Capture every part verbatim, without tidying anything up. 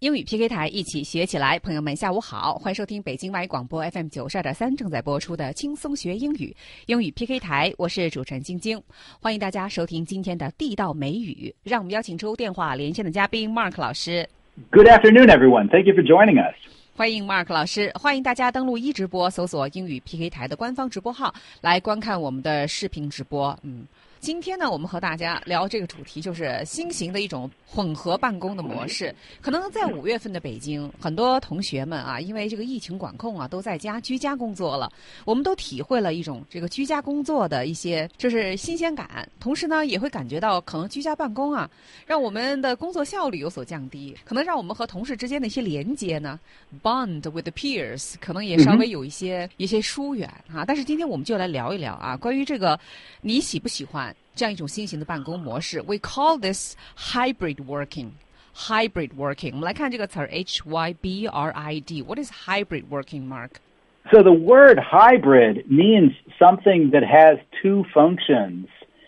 英语 P K 台一起学起来，朋友们下午好，欢迎收听北京外语广播 F M 九十二点三正在播出的轻松学英语英语 P K 台，我是主持人晶晶，欢迎大家收听今天的地道美语。让我们邀请出电话连线的嘉宾 Mark 老师。 Good afternoon, everyone. Thank you for joining us. 欢迎 Mark 老师，欢迎大家登录一直播，搜索英语 P K 台的官方直播号来观看我们的视频直播。嗯，今天呢，我们和大家聊这个主题，就是新型的一种混合办公的模式。可能在五月份的北京，很多同学们啊，因为这个疫情管控啊，都在家居家工作了。我们都体会了一种这个居家工作的一些就是新鲜感，同时呢，也会感觉到可能居家办公啊，让我们的工作效率有所降低，可能让我们和同事之间的一些连接呢 ，bond with the peers， 可能也稍微有一些、嗯、一些疏远啊。但是今天我们就来聊一聊啊，关于这个你喜不喜欢这样一种新型的办公模式。 We call this hybrid working. Hybrid working. 我们来看这个词儿 H Y B R I D. What is hybrid working, Mark? So the word hybrid means something that has two functions,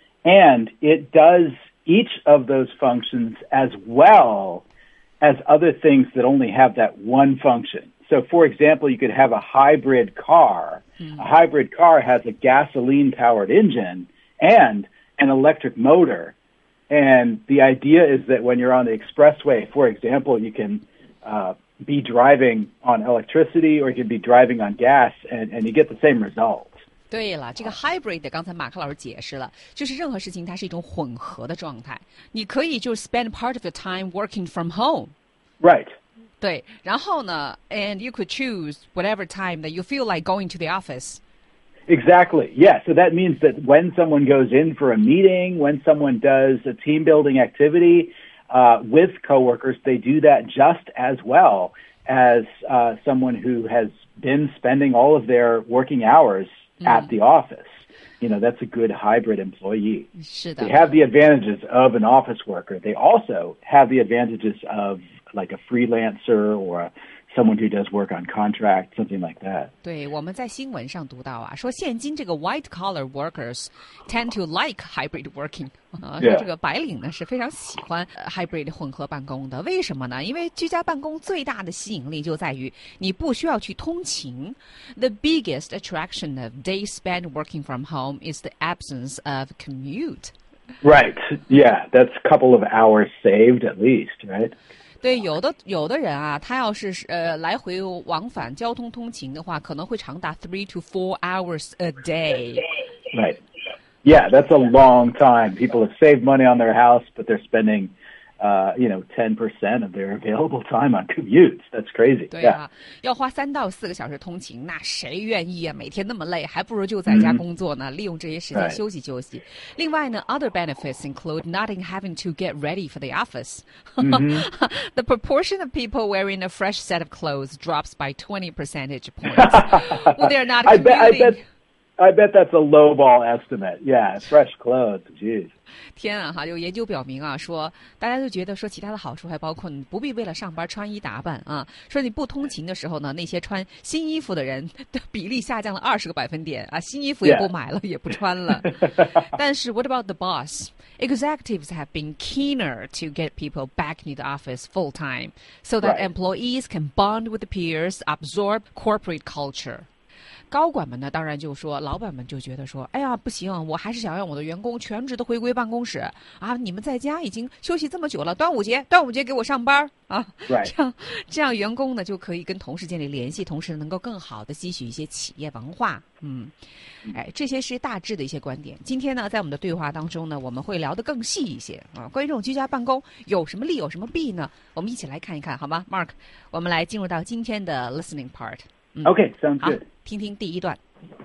and it does each of those functions as well as other things that only have that one function. So, for example, you could have a hybrid car. Mm. A hybrid car has a gasoline-powered engine and an electric motor. And the idea is that when you're on the expressway, for example, you can uh, be driving on electricity or you can be driving on gas, and, and you get the same result. 对了，这个 hybrid 刚才马克老师解释了，就是任何事情它是一种混合的状态。你可以就 spend part of your time working from home. Right. 对，然后呢 and you could choose whatever time that you feel like going to the office. Exactly. Yeah. So that means that when someone goes in for a meeting, when someone does a team building activity uh, with coworkers, they do that just as well as uh, someone who has been spending all of their working hours mm. at the office. You know, that's a good hybrid employee. 是的。 They have the advantages of an office worker. They also have the advantages of like a freelancer or a someone who does work on contract, something like that. 对，我们在新闻上读到啊，说现今这个 white collar workers tend to like hybrid working 啊，说这个白领呢是非常喜欢 hybrid 混合办公的。为什么呢？因为居家办公最大的吸引力就在于你不需要去通勤。The biggest attraction of days spent working from home is the absence of commute. Right. Yeah, that's a couple of hours saved at least, right? 对，有的有的人啊，他要是呃来回往返交通通勤的话，可能会长达 three to four hours a day. Right. Yeah, that's a long time. People have saved money on their house, but they're spending, uh, you know, ten percent of their available time on commutes. That's crazy. 对啊， yeah. 要花三到四个小时通勤，那谁愿意啊？每天那么累，还不如就在家工作呢， mm-hmm. 利用这些时间休息休息。 Right. 另外呢 other benefits include not having to get ready for the office. Mm-hmm. The proportion of people wearing a fresh set of clothes drops by twenty percentage points. Well, they're not I commuting. bet, I bet, I bet that's a lowball estimate. Yeah, fresh clothes. Jeez. 天啊哈！有研究表明啊，说大家就觉得说其他的好处还包括你不必为了上班穿衣打扮啊，说你不通勤的时候呢，那些穿新衣服的人的比例下降了二十个百分点啊，新衣服也不买了， yeah. 也不穿了。但是 what about the boss? Executives have been keener to get people back into the office full time, so that Right. employees can bond with the peers, absorb corporate culture. 高管们呢，当然就说，老板们就觉得说，哎呀，不行，我还是想让我的员工全职的回归办公室啊！你们在家已经休息这么久了，端午节，端午节给我上班啊！ Right. 这样，这样员工呢就可以跟同事建立联系，同时能够更好的汲取一些企业文化。嗯，哎，这些是大致的一些观点。今天呢，在我们的对话当中呢，我们会聊得更细一些啊。关于这种居家办公有什么利，有什么弊呢？我们一起来看一看，好吗 ？Mark， 我们来进入到今天的 listening part。嗯、 Okay, sounds good. 好，听听第一段。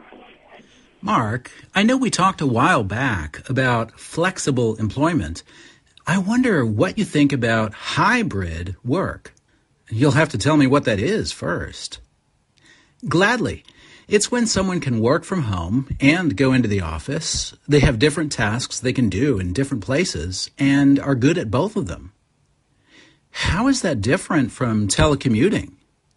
Mark, I know we talked a while back about flexible employment. I wonder what you think about hybrid work. You'll have to tell me what that is first. Gladly. It's when someone can work from home and go into the office. They have different tasks they can do in different places and are good at both of them. How is that different from telecommuting?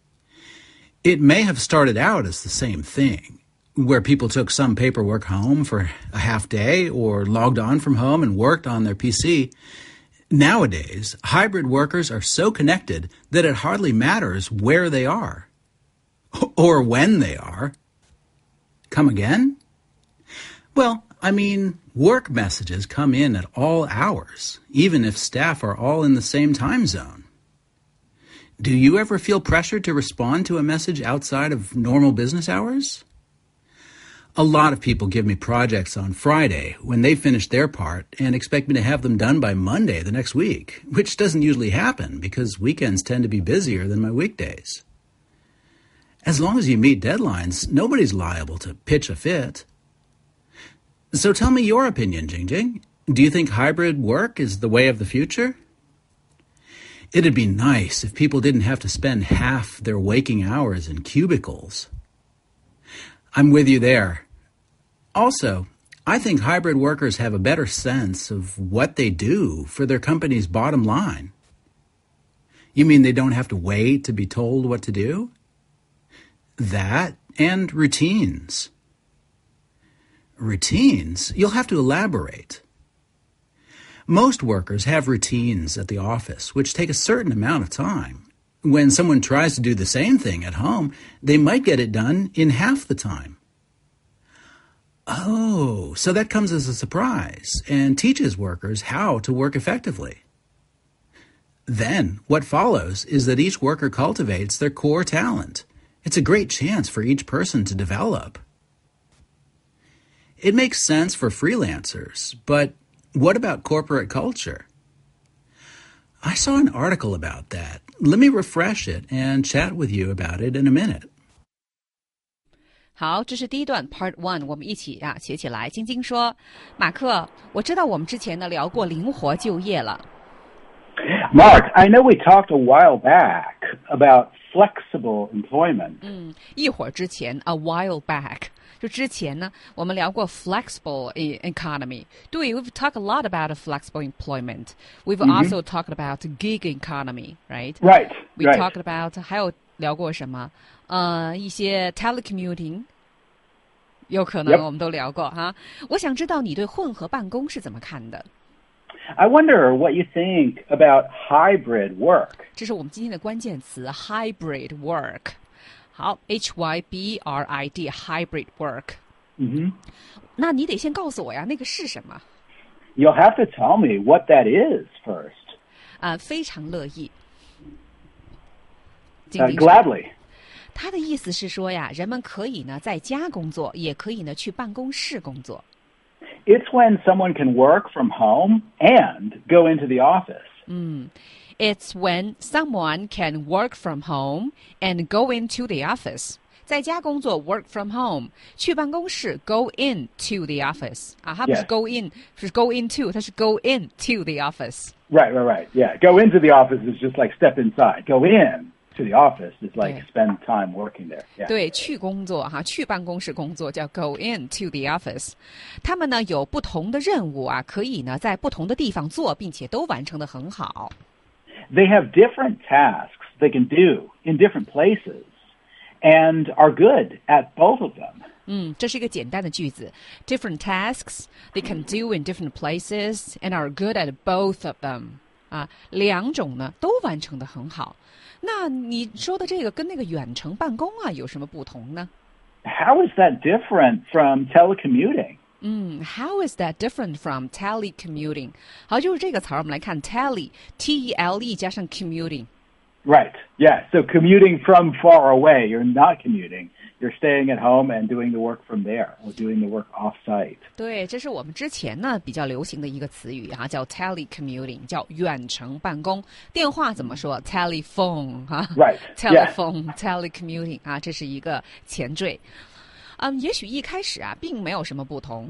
It may have started out as the same thing, where people took some paperwork home for a half day or logged on from home and worked on their P C. Nowadays, hybrid workers are so connected that it hardly matters where they are or when they are. Come again? Well, I mean, work messages come in at all hours, even if staff are all in the same time zone. Do you ever feel pressured to respond to a message outside of normal business hours? A lot of people give me projects on Friday when they finish their part and expect me to have them done by Monday the next week, which doesn't usually happen because weekends tend to be busier than my weekdays. As long as you meet deadlines, nobody's liable to pitch a fit. So tell me your opinion, Jingjing. Do you think hybrid work is the way of the future? It'd be nice if people didn't have to spend half their waking hours in cubicles. I'm with you there. Also, I think hybrid workers have a better sense of what they do for their company's bottom line. You mean they don't have to wait to be told what to do? That and routines. Routines? You'll have to elaborate. Most workers have routines at the office, which take a certain amount of time. When someone tries to do the same thing at home, they might get it done in half the time. Oh, so that comes as a surprise and teaches workers how to work effectively. Then, what follows is that each worker cultivates their core talent. It's a great chance for each person to develop. It makes sense for freelancers, but what about corporate culture? I saw an article about that. Let me refresh it and chat with you about it in a minute. 好，这是第一段 Part One， 我们一起啊学起来。晶晶说：“马克，我知道我们之前呢聊过灵活就业了。” Mark, I know we talked a while back about flexible employment. 嗯，一会儿之前 a while back， 就之前呢，我们聊过 flexible economy. 对 ，we've talked a lot about a flexible employment. We've Mm-hmm. also talked about gig economy, right? Right. We right. talked about 还有聊过什么？呃，一些 telecommuting， 有可能 Yep. 我们都聊过哈。我想知道你对混合办公是怎么看的？ I wonder what you think about hybrid work. 这是我们今天的关键词 hybrid work。好 ，H Y B R I D hybrid work。 Mm-hmm. 那你得先告诉我呀，那个是什么？ You'll have to tell me what that is first. 啊、非常乐意。 Uh, gladly. 他的意思是说呀，人们可以呢在家工作，也可以呢去办公室工作。 It's when someone can work from home and go into the office. 嗯 It's when someone can work from home and go into the office. 在家工作 work from home， 去办公室 go into the office 啊，它不是 Yes. go in， 是 go into， 它是 go into the office。 Right, right, right. Yeah, go into the office is just like step inside. Go in to the office is like Yeah. spend time working there. Yeah. 对，去工作哈，去办公室工作叫 go into the office。他们呢有不同的任务啊，可以呢在不同的地方做，并且都完成得很好。 They have different tasks they can do in different places and are good at both of them. 嗯，这是一个简单的句子。Different tasks they can do in different places and are good at both of them。啊，两种呢都完成得很好。那你说的这个跟那个远程办公啊有什么不同呢？ How is that different from telecommuting? 嗯 ，How is that different from telecommuting？ 好，就是这个词儿，我们来看 tele，T E L E 加上 commuting。 Right. Yeah. So commuting from far away, you're not commuting. You're staying at home and doing the work from there or doing the work off-site. 对，这是我们之前呢比较流行的一个词语哈、啊，叫 telecommuting， 叫远程办公。电话怎么说 ？telephone 哈、啊、 Right. telephone telecommuting 啊，这是一个前缀。嗯，也许一开始啊并没有什么不同。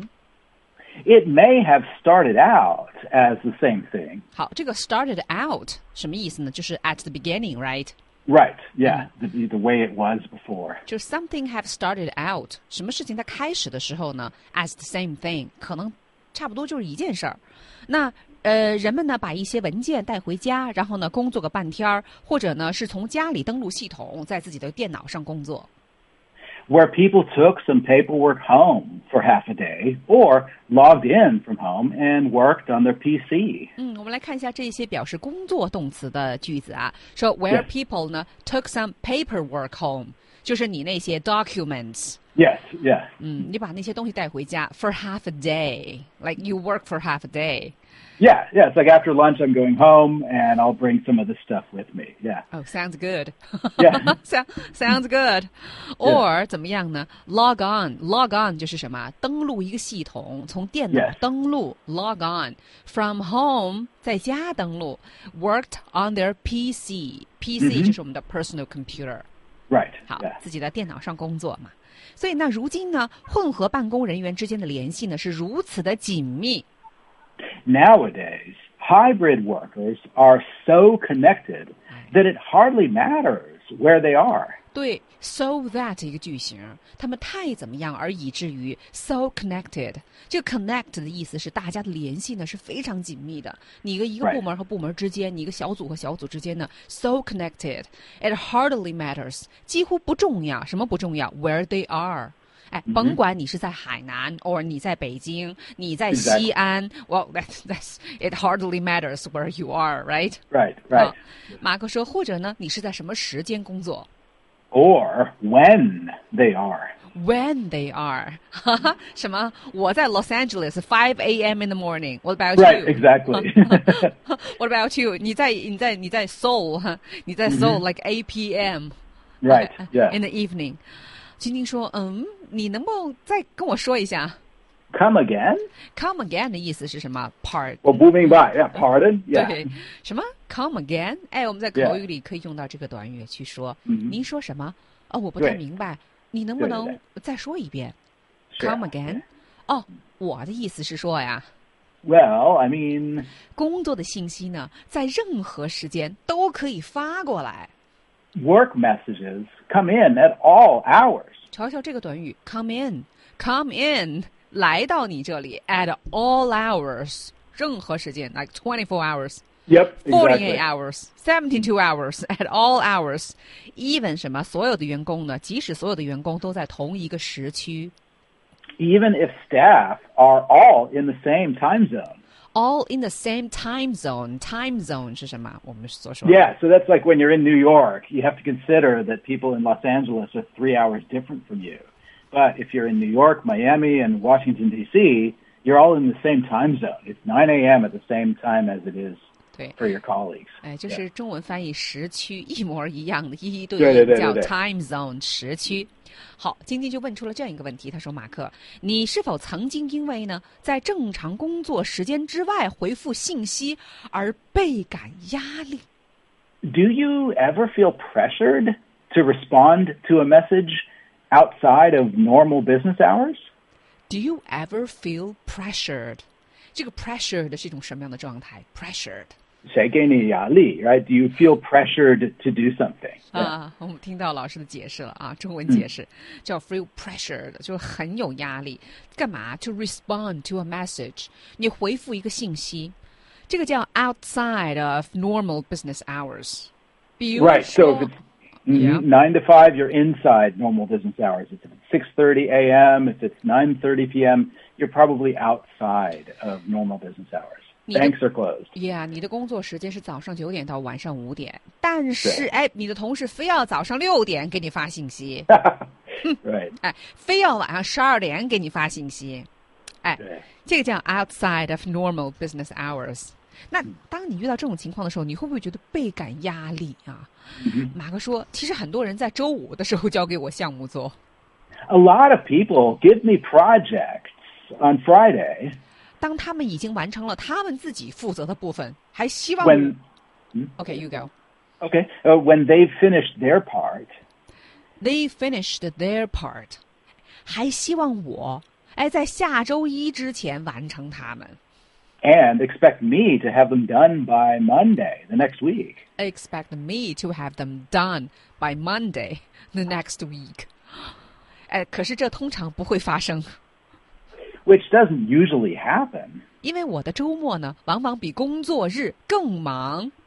It may have started out as the same thing. 好，这个 started out 什么意思呢？就是 at the beginning, right? Right. Yeah. The, the way it was before. 就 something have started out， 什么事情在开始的时候呢 as the same thing， 可能差不多就是一件事儿。那呃，人们呢把一些文件带回家，然后呢工作个半天儿，或者呢是从家里登录系统，在自己的电脑上工作。 where people took some paperwork home for half a day or logged in from home and worked on their P C. 嗯，我们来看一下这些表示工作动词的句子啊。说 where Yes. people 呢 took some paperwork home， 就是你那些 documents。 Yes, yeah. 嗯，你把那些东西带回家 for half a day, like you work for half a day. Yeah, yeah. It's like after lunch I'm going home and I'll bring some of this stuff with me. Yeah. Oh, sounds good. Yeah. Sound, sounds good. Or 怎么样呢 log on, log on 就是什么登录一个系统，从电脑 Yes. 登录 log on. From home 在家登录 worked on their P C. P C 就是我们的 personal computer. Right. 好 Yeah. 自己的电脑上工作嘛。所以呢，如今呢，混合办公人员之间的联系呢是如此的紧密。 Nowadays, hybrid workers are so connected that it hardly matters where they are. 对 so that 一个句型，他们太怎么样而以至于 so connected。这个 connect 的意思是大家的联系呢是非常紧密的。你一个一个 Right. 部门和部门之间，你一个小组和小组之间呢 so connected. It hardly matters， 几乎不重要。什么不重要 ？Where they are。哎，甭管你是在海南 or 你在北京，你在西安 well that's that's it hardly matters where you are, right? Right, right. 好，马克说，或者呢，你是在什么时间工作 Or when they are. ？When they are， 哈哈，什么？我在 Los Angeles five a m in the morning. What about Right, you? exactly. What about you? 你在你在你在 Seoul， 哈，你在 Seoul、mm-hmm. like eight p m Right, yeah. In the evening. 晶晶说，嗯，你能不能再跟我说一下 Come again? Come again 的意思是什么 ？Part 我不明白 Yeah, pardon? Yeah. 对，什么 come again？ 哎，我们在口语里可以用到这个短语去说。 嗯、 您说什么？哦，我不太对明白，你能不能再说一遍 ？Come again？ 哦，我的意思是说呀 Well, I mean, 工作的信息呢，在任何时间都可以发过来。 work messages come in at all hours. 瞧瞧这个短语 come in，come in， 来到你这里 at all hours， 任何时间 like twenty-four hours。 Yep, forty-eight exactly. hours, seventy-two hours, at all hours. Even 什么？所有的员工呢？即使所有的员工都在同一个时区。 Even if staff are all in the same time zone. All in the same time zone. Time zone 是什么？我们所说的。 Yeah, so that's like when you're in New York, you have to consider that people in Los Angeles are three hours different from you. But if you're in New York, Miami, and Washington, D C, you're all in the same time zone. It's nine a m at the same time as it is 对 for your colleagues. 哎，就是中文翻译时区一模一样的，一一对对对应叫对对对 time zone 时区。好，晶晶就问出了这样一个问题，他说：“马克，你是否曾经因为呢，在正常工作时间之外回复信息而倍感压力？” Do you ever feel pressured to respond to a message outside of normal business hours? Do you ever feel pressured? 这个 pressured 是一种什么样的状态 ？pressured 谁给你压力 right? Do you feel pressured to do something? 啊，我们听到老师的解释了啊，中文解释、嗯、叫 feel pressured， 就是很有压力。干嘛 ？To respond to a message， 你回复一个信息，这个叫 outside of normal business hours。比如说 Right, so if it's Yeah. nine to five, you're inside normal business hours. If it's six thirty a m, if it's nine thirty p m, you're probably outside of normal business hours. Banks are closed. Yeah, 你的工作时间是早上九点到晚上五点，但是哎，你的同事非要早上六点给你发信息， Right. 哎，非要晚上十二点给你发信息，哎，这个叫 outside of normal business hours。那当你遇到这种情况的时候，你会不会觉得倍感压力啊？马克说，其实很多人在周五的时候交给我项目做。 A lot of people give me projects on Friday. 当他们已经完成了他们自己负责的部分，还希望 When, Okay, you go. Okay, uh, when they've finished their part. They finished their part. 还希望我哎在下周一之前完成他们。 And expect me to have them done by Monday, the next week. Expect me to have them done by Monday, the next week. 哎，可是这通常不会发生。 Which doesn't usually happen. 因为我的周末呢，往往比工作日更忙。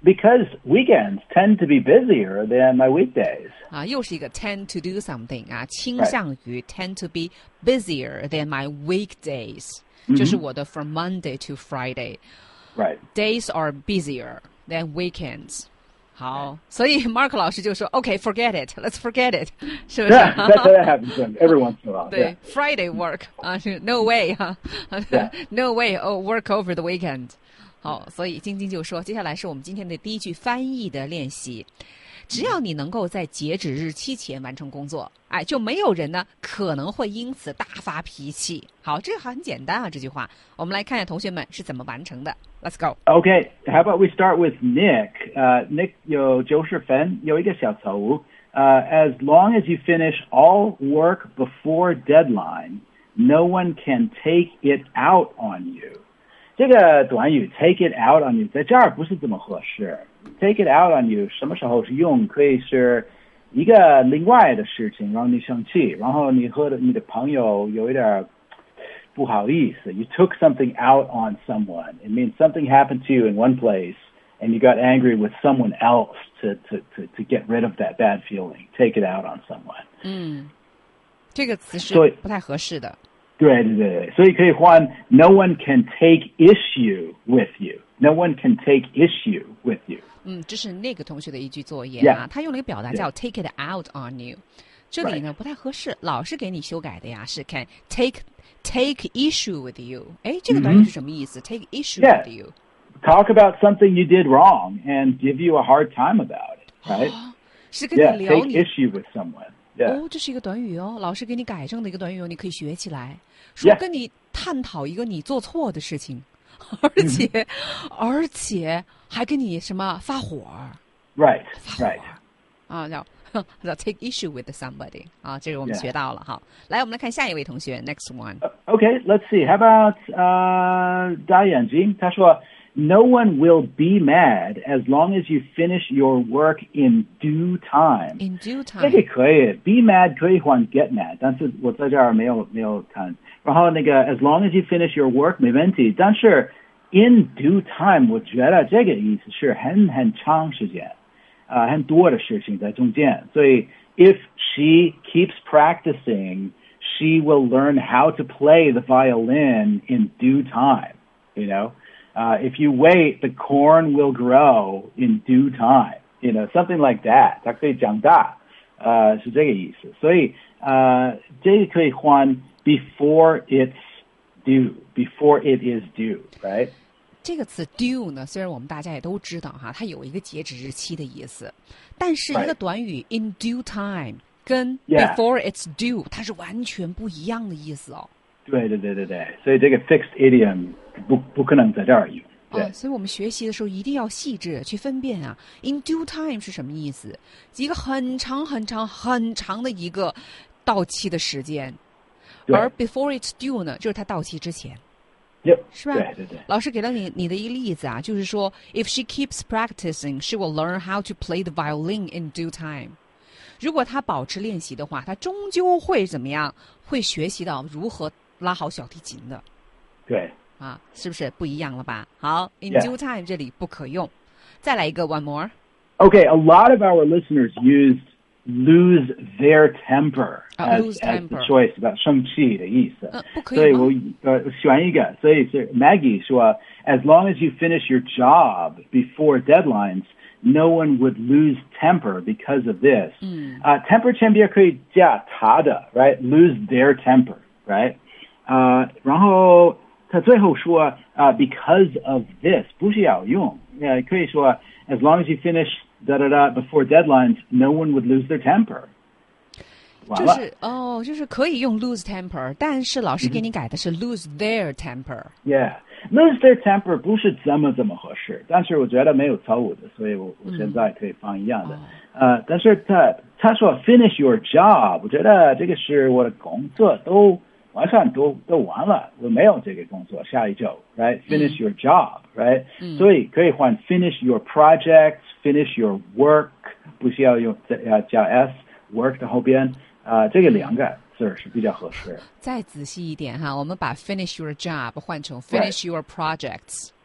because weekends tend to be busier than my weekdays. 啊，又是一个 tend to do something 啊，倾向于 tend to be busier than my weekdays，、mm-hmm. 就是我的 from Monday to Friday. Right. Days are busier than weekends. 好，所以 Mark 老师就说 OK, forget it, let's forget it. 是不是 Yeah, that, that happens every once in a while. 对 yeah. Friday work 啊，是 no way 哈、啊、 yeah. no way oh, work over the weekend. 好，所以晶晶就说，接下来是我们今天的第一句翻译的练习。只要你能够在截止日期前完成工作，哎，就没有人呢可能会因此大发脾气。好，这个很简单啊，这句话。我们来看一下同学们是怎么完成的。Let's go. Okay, how about we start with Nick? Uh, Nick 有九十分，有一个小错误。Uh, as long as you finish all work before deadline, no one can take it out on you. 这个短语 take it out on you 在这儿不是这么合适。Take it out on you 什么时候是用？可以是一个另外的事情让你生气，然后你和你的朋友有一点不好意思。You took something out on someone. It means something happened to you in one place, and you got angry with someone else to to to to get rid of that bad feeling. Take it out on someone. 嗯，这个词是不太合适的。 对对对，所以可以换 No one can take issue with you. No one can take issue with you. 嗯，这是那个同学的一句作业啊， yeah. 他用了一个表达叫 take it out on you。这里呢不太合适，老师给你修改的呀，是 can take take issue with you。哎，这个短语是什么意思、mm-hmm.？Take issue yeah. with you. Talk about something you did wrong and give you a hard time about it, right? 是跟你 yeah, 聊 take 你 issue with someone. Yeah. 哦，这是一个短语哦，老师给你改正的一个短语哦，你可以学起来。说跟你探讨一个你做错的事情， yeah. 而且、mm-hmm. 而且还跟你什么发火 ？Right, 发火 right. 啊，叫叫 take issue with somebody 啊，这个我们学到了哈。来，我们来看下一位同学 ，next one. Uh, okay, let's see. How about 呃大眼睛？他说 No one will be mad as long as you finish your work in due time. In due time. 这个可以 be mad 可以换 get mad， 但是我在这儿没有没有看。然后那个 as long as you finish your work 没问题，但是 in due time 我觉得这个意思是很很长时间，啊、呃，很多的事情在中间。所以 if she keeps practicing, she will learn how to play the violin in due time. You know. Uh, if you wait, the corn will grow in due time. You know, something like that. 它可以长大，呃，是这个意思。所以，呃，这个可以换 before it's due, before it is due, right? 这个词 due 呢，虽然我们大家也都知道哈，它有一个截止日期的意思，但是一个短语 in due time 跟 before it's due 它是完全不一样的意思哦。 对对对对对，所以这个 fixed idiom 不不可能在这儿用。对、 哦，所以我们学习的时候一定要细致去分辨啊。In due time 是什么意思？一个很长很长很长的一个到期的时间，而 before it's due 呢，就是它到期之前。 Yep, 是吧？ 对对对。 老师给了你你的一个例子啊，就是说 ，if she keeps practicing, she will learn how to play the violin in due time。如果她保持练习的话，她终究会怎么样？会学习到如何拉好小提琴的。 对。 啊，是不是不一样了吧？好 ，in yeah. due time 这里不可用。再来一个 one more. Okay, a lot of our listeners used lose their temper uh, as, lose as temper. the choice about 生气的意思。 呃，不可以所以我呃选一个，所以是 Maggie 说 ，as long as you finish your job before deadlines, no one would lose temper because of this. 嗯啊、uh, ，temper 前边可以加他的 ，right? Lose their temper, right? 啊、uh, ，然后他最后说啊、uh, ，because of this 不需要用，呃，可以说 as long as you finish da da da before deadlines, no one would lose their temper. 就是哦，就是可以用 lose temper， 但是老师给你改的是 lose their temper. Yeah, lose their temper 不是这么这么合适，但是我觉得没有错误的，所以我我现在可以放一样的。 嗯、 呃，但是他他说 finish your job， 我觉得这个是我的工作都完全都都完了，我没有这个工作，下一周 ，right? Finish、嗯、your job, right?、嗯、所以可以换 finish your projects, finish your work， 不需要用呃加 s work 的后边。啊、呃，这个两个字是比较合适。 再仔细一点哈，我们把 finish your job 换成 finish your projects，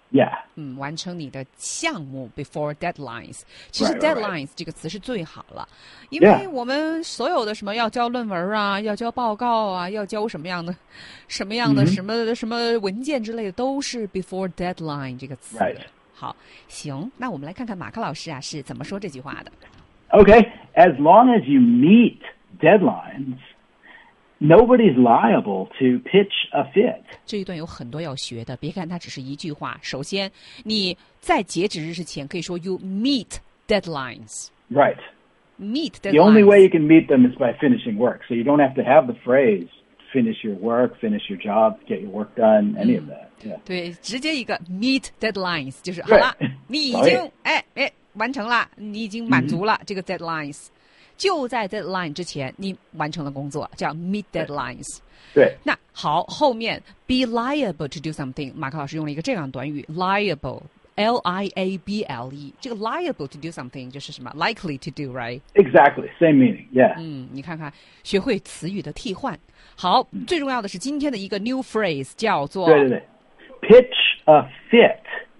Yeah. 嗯，完成你的项目 before deadlines。其实 Right, right, right. deadlines 这个词是最好了，因为 Yeah. 我们所有的什么要交论文啊，要交报告啊，要交什么样的、什么样的、 Mhm. 什么什么文件之类的，都是 before deadline 这个词。 Right. 好，行，那我们来看看马克老师啊是怎么说这句话的。 Okay, as long as you meet deadlines, nobody's liable to pitch a fit. 这一段有很多要学的，别看它只是一句话。首先，你在截止日之前可以说 you meet deadlines. Right. Meet deadlines. The only way you can meet them is by finishing work. So you don't have to have the phrase finish your work, finish your job, get your work done, any of that. Yeah. 对，直接一个 meet deadlines 就是好对了，你已早一经哎哎完成了，你已经满足了这个 deadlines，、就在 deadline 之前你完成了工作，叫 meet deadlines。 对。 那好，后面 be liable to do something， 马克老师用了一个这样的短语 liable。L I A B L E， 这个 liable to do something 就是什么 likely to do right？ Exactly, same meaning, yeah. 嗯，你看看，学会词语的替换。好，最重要的是今天的一个 new phrase 叫做对对对 pitch a fit.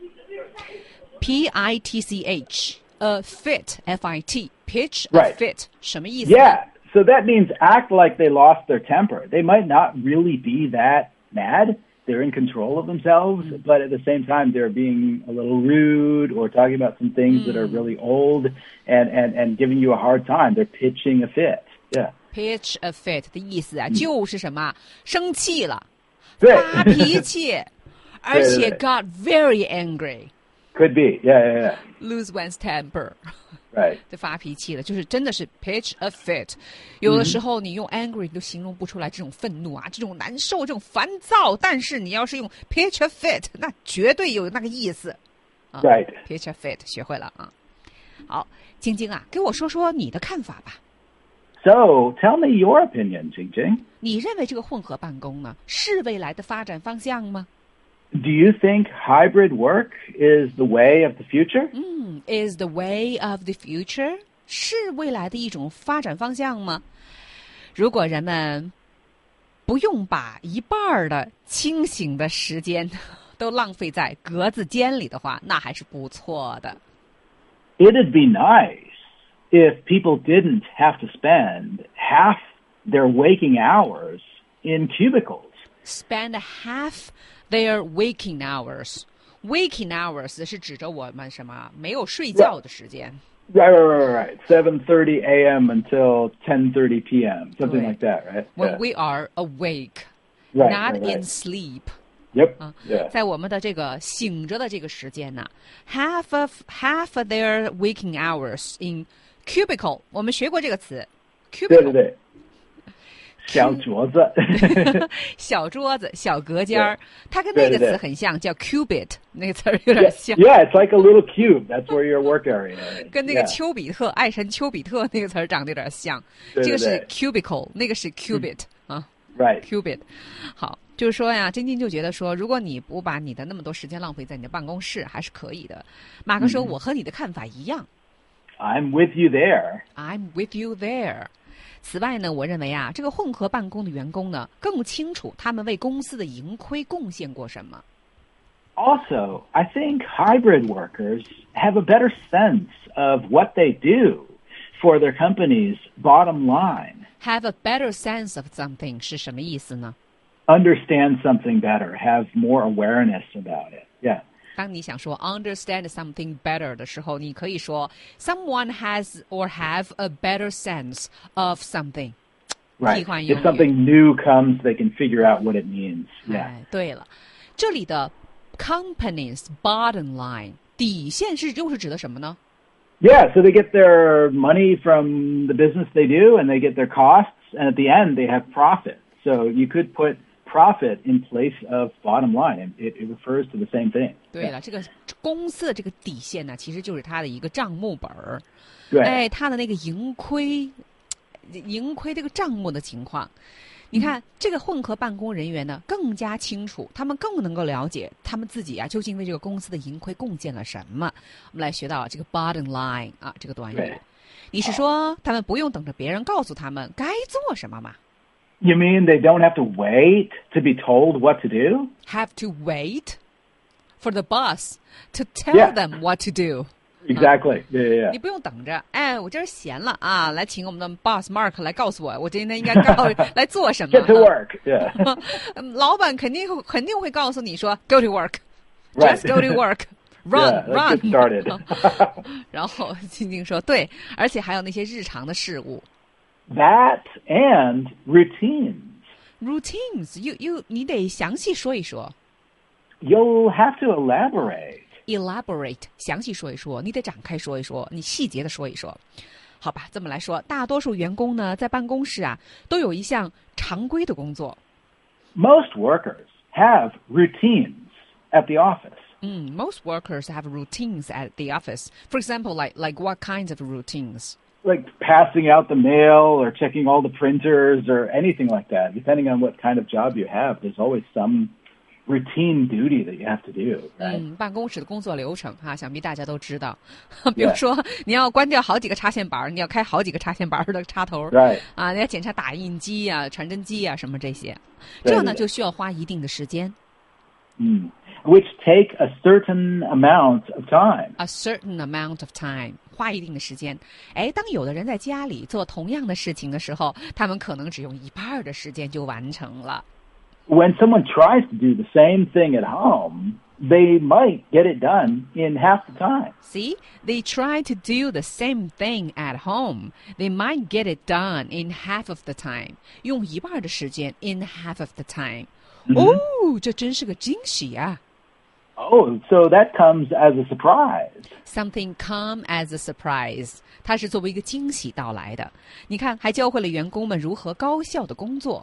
P I T C H a fit F I T pitch a Right. fit 什么意思呢？ Yeah, so that means act like they lost their temper. They might not really be that mad. They're in control of themselves, but at the same time, they're being a little rude or talking about some things that are really old and, and, and giving you a hard time. They're pitching a fit. Yeah. pitch a fit 的意思啊，就是什么？生气了， 对发脾气，而且对对 got very angry, Could be. Yeah, yeah, yeah. lose one's temper。 Right. 就发脾气了，就是真的是 pitch a fit。有的时候你用 angry 都形容不出来这种愤怒啊，这种难受，这种烦躁。但是你要是用 pitch a fit， 那绝对有那个意思。啊 Right. pitch a fit 学会了啊。好，晶晶啊，给我说说你的看法吧。 So, tell me your opinion, Jingjing. 你认为这个混合办公呢，是未来的发展方向吗？ Do you think hybrid work is the way of the future? 嗯 ，is the way of the future 是未来的一种发展方向吗？如果人们不用把一半儿的清醒的时间都浪费在格子间里的话，那还是不错的。 It'd be nice if people didn't have to spend half their waking hours in cubicles. Spend half their waking hours. Waking hours 是指着我们什么？没有睡觉的时间。 Right, right, right, right. seven thirty a.m. until ten thirty p.m. Something Right. like that, right? When Yeah. we are awake, Right, not right, right. in sleep. Yep. 啊 Yeah. 在我们的这个醒着的这个时间呢 half of half of their waking hours in cubicle， 我们学过这个词对对 ，cubicle， 对。小桌子。 小桌子、小隔间儿，它跟那个对对对词很像，叫 cubit， 那个词儿有点像， Yeah, it's like a little cube. That's where your work area is. 跟那个 Yeah. 丘比特、爱神丘比特那个词儿长得有点像。 对对这个是对 cubicle， 那个是 cubit 啊 Right. ，cubit。好，就是说呀，晶晶就觉得说，如果你不把你的那么多时间浪费在你的办公室，还是可以的。马克说，我和你的看法一样。 I'm with you there. I'm with you there。此外呢，我认为啊，这个混合办公的员工呢，更清楚他们为公司的盈亏贡献过什么。 Also, I think hybrid workers have a better sense of what they do for their company's bottom line. Have a better sense of something 是什么意思呢？ Understand something better, have more awareness about it. Yeah. 当你想说 understand something better 的时候，你可以说 someone has or have a better sense of something。 Right. 替换用 If 语。 something new comes, they can figure out what it means. Yeah. 哎，对了，这里的 company's bottom line 底线是又是指的什么呢？ Yeah, so they get their money from the business they do, and they get their costs, and at the end they have profit. So you could put profit in place of bottom line. It, it refers to the same thing. 对了，这个公司的这个底线呢，其实就是它的一个账目本儿， 对哎，它的那个盈亏，盈亏这个账目的情况。你看，这个混合办公人员呢，更加清楚，他们更能够了解他们自己啊，究竟为这个公司的盈亏贡献了什么。我们来学到这个 bottom line 啊，这个短语对。 你是说他们不用等着别人告诉他们该做什么吗 You mean they don't have to wait to be told what to do? ？Have to wait for the boss to tell Yeah. them what to do. Exactly. Yeah, yeah, 你 yeah. 不用等着，哎，我今儿闲了啊，来请我们的 boss Mark 来告诉我，我今天应该告来做什么。 Get to work. Yeah. 嗯老板肯定会肯定会告诉你说 ，Go to work, Right. just go to work, run, Yeah, let's run. get started. 然后晶晶说，对，而且还有那些日常的事物 That and routines. ，routines. You you 你得详细说一说。 You'll have to elaborate. Elaborate， 详细说一说，你得展开说一说，你细节的说一说，好吧？这么来说，大多数员工呢，在办公室啊，都有一项常规的工作。 Most workers have routines at the office. 嗯 ，Most workers have routines at the office. For example, like like what kinds of routines? Like passing out the mail or checking all the printers or anything like that. Depending on what kind of job you have, there's always some routine duty that you have to do, right? 嗯，办公室的工作流程哈、啊，想必大家都知道。比如说，你要关掉好几个插线板，你要开好几个插线板的插头， Right. 啊，你要检查打印机啊、传真机啊什么这些， 对这呢对对就需要花一定的时间。 Mm. Which take a certain amount of time. A certain amount of time， 花一定的时间。哎，当有的人在家里做同样的事情的时候，他们可能只用一半的时间就完成了。 When someone tries to do the same thing at home, they might get it done in half the time. See, they try to do the same thing at home. They might get it done in half of the time. 用一半的时间 in half of the time. 哦，这真是个惊喜啊！ Oh, so that comes as a surprise. Something come as a surprise， 它是作为一个惊喜到来的。你看，还教会了员工们如何高效的工作。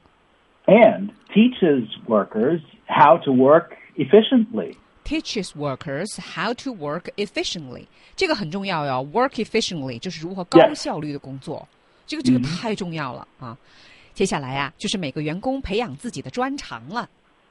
And teaches workers how to work efficiently. Teaches workers how to work efficiently， 这个很重要哟。Work efficiently 就是如何高效率的工作， Yes. 这个这个太重要了、啊！接下来啊，就是每个员工培养自己的专长了。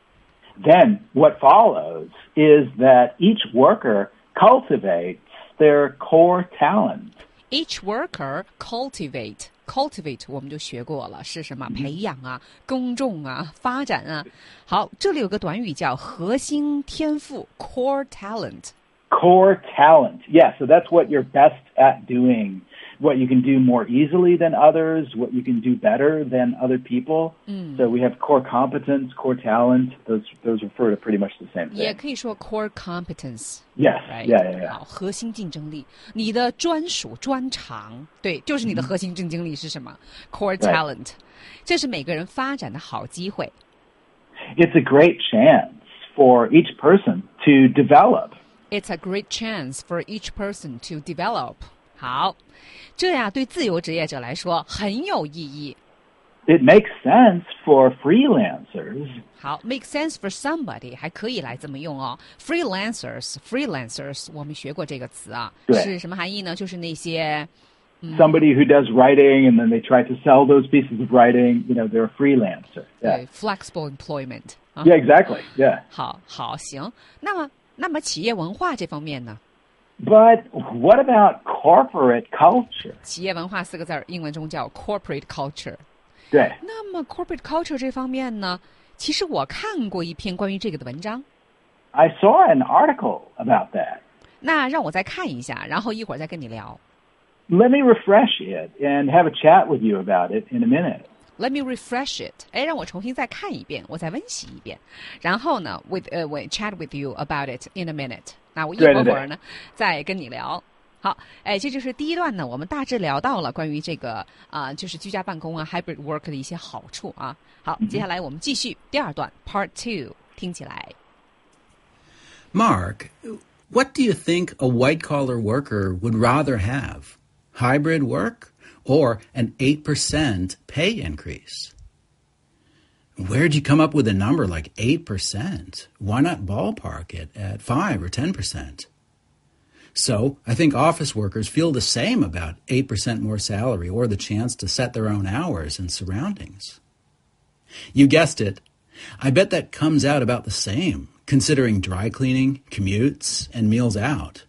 Then what follows is that each worker cultivates their core talent. Each worker cultivate cultivate 我们就学过了，是什么？培养啊，公众啊，发展啊。好，这里有个短语叫核心天赋 （core talent）。 Core talent. Yeah, so that's what you're best at doing. What you can do more easily than others, what you can do better than other people. So we have core competence, core talent. Those those refer to pretty much the same 也 thing. 可以说 core competence。 Yes. Right. Yeah, yeah, yeah. 好，核心竞争力，你的专属专长，对，就是你的核心竞争力是什么、mm hmm. ？Core talent， 这是每个人发展的好机会。 It's a great chance for each person to develop. It's a great chance for each person to develop。 好，这呀对自由职业者来说很有意义。 It makes sense for freelancers. 好 ，make sense for somebody 还可以来这么用哦。Freelancers, freelancers， 我们学过这个词啊， 对是什么含义呢？就是那些 Somebody who does writing and then they try to sell those pieces of writing, you know, they're a freelancer. 对 Yeah. flexible employment 啊。 Yeah, exactly. Yeah. 好，好，行。那么，那么企业文化这方面呢？ But what about corporate culture? 企业文化四个字儿，英文中叫 corporate culture。 对。 那么 corporate culture 这方面呢，其实我看过一篇关于这个的文章。 I saw an article about that. 那让我再看一下，然后一会儿再跟你聊。 Let me refresh it and have a chat with you about it in a minute. Let me refresh it。哎，让我重新再看一遍，我再温习一遍。然后呢 ，with 呃、uh, chat with you about it in a minute。那我一会儿会儿呢，再跟你聊。好，哎，这就是第一段呢，我们大致聊到了关于这个啊、呃，就是居家办公啊 ，hybrid work 的一些好处啊。好，接下来我们继续第二段 Part Two， 听起来。 Mark, what do you think a white-collar worker would rather have? Hybrid work or an eight percent pay increase? Where'd you come up with a number like eight percent? Why not ballpark it at five or ten percent? So I think office workers feel the same about eight percent more salary or the chance to set their own hours and surroundings. You guessed it. I bet that comes out about the same, considering dry cleaning, commutes, and meals out.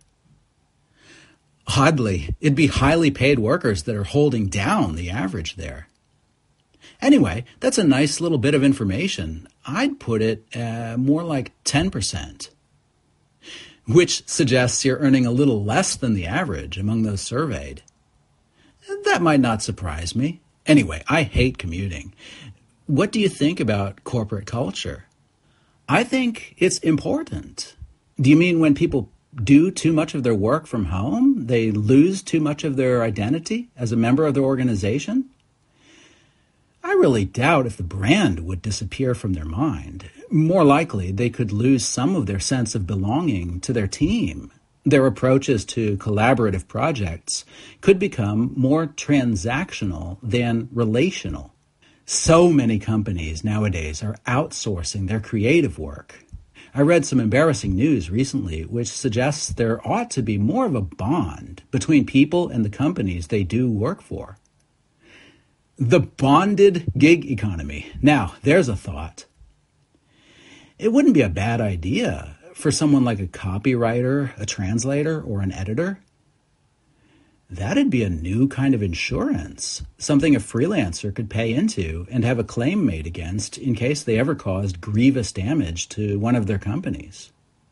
Oddly, it'd be highly paid workers that are holding down the average there. Anyway, that's a nice little bit of information. I'd put it uh, more like ten percent. which suggests you're earning a little less than the average among those surveyed. That might not surprise me. Anyway, I hate commuting. What do you think about corporate culture? I think it's important. Do you mean when people do too much of their work from home, they lose too much of their identity as a member of their organization? I really doubt if the brand would disappear from their mind. More likely, they could lose some of their sense of belonging to their team. Their approaches to collaborative projects could become more transactional than relational. So many companies nowadays are outsourcing their creative work. I read some embarrassing news recently which suggests there ought to be more of a bond between people and the companies they do work for. The bonded gig economy. Now, there's a thought. It wouldn't be a bad idea for someone like a copywriter, a translator, or an editor. That'd be a new kind of insurance, something a freelancer could pay into and have a claim made against in case they ever caused grievous damage to one of their companies.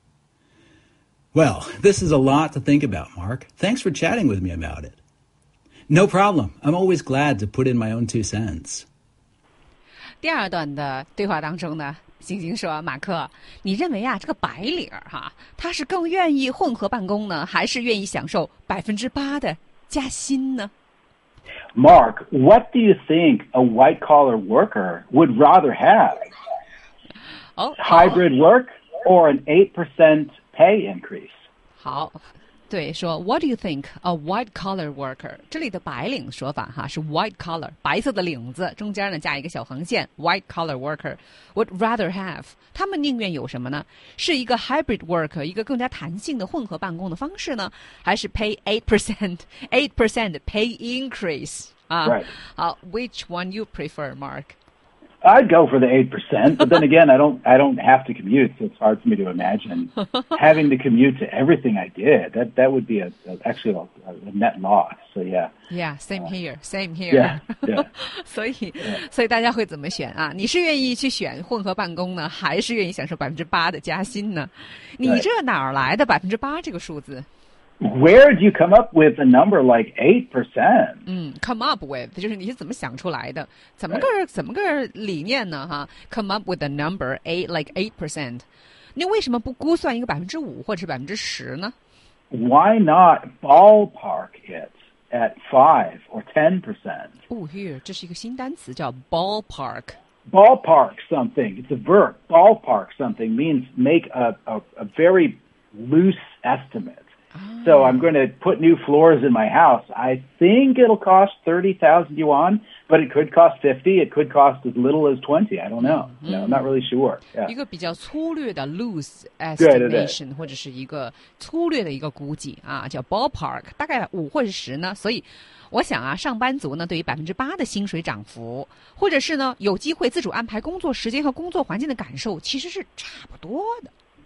Well, this is a lot to think about, Mark. Thanks for chatting with me about it. No problem. I'm always glad to put in my own two cents. 第二段的对话当中呢，星星说：“马克，你认为啊，这个白领儿哈，他是更愿意混合办公呢，还是愿意享受百分之八的加薪呢？” Mark, what do you think a white-collar worker would rather have? Oh, Hybrid work or an eight percent pay increase? 好。对，说 What do you think a white collar worker？ 这里的白领说法哈是 white collar， 白色的领子，中间呢加一个小横线 ，white collar worker would rather have。他们宁愿有什么呢？是一个 hybrid work， 一个更加弹性的混合办公的方式呢，还是 pay eight percent eight percent pay increase 啊？ Right. 好 ，Which one you prefer, Mark? I'd go for the eight percent, but then again, I don't, I don't have to commute, so it's hard for me to imagine having to commute to everything I did. That, that would be a, a actually a, a net loss. So yeah. Yeah, same here, same here. Yeah, yeah. 所以，所以大家会怎么选啊？你是愿意去选混合办公呢，还是愿意享受百分之八的加薪呢？你这哪儿来的百分之八这个数字？ Where do you come up with a number like eight percent? 嗯 ，come up with 就是你是怎么想出来的？怎么个怎么个理念呢？哈 ，come up with a number eight like eight percent。你为什么不估算一个百分之五或者是百分之十呢 Why not ballpark it at five or ten percent? Oh, here 这是一个新单词叫 ballpark。 Ballpark something. It's a verb. Ballpark something means make a, a, a very loose estimate. So I'm going to put new floors in my house. I think it'll cost thirty thousand yuan, but it could cost fifty. It could cost as little as twenty. I don't know. Mm-hmm. No, I'm not really sure. Yeah. 一个比较粗略的 loose estimation 或者是一个粗略的一个估计啊，叫 ballpark， 大概五或者十呢。所以我想啊，上班族呢对于百分之八的薪水涨幅，或者是呢有机会自主安排工作时间和工作环境的感受，其实是差不多的。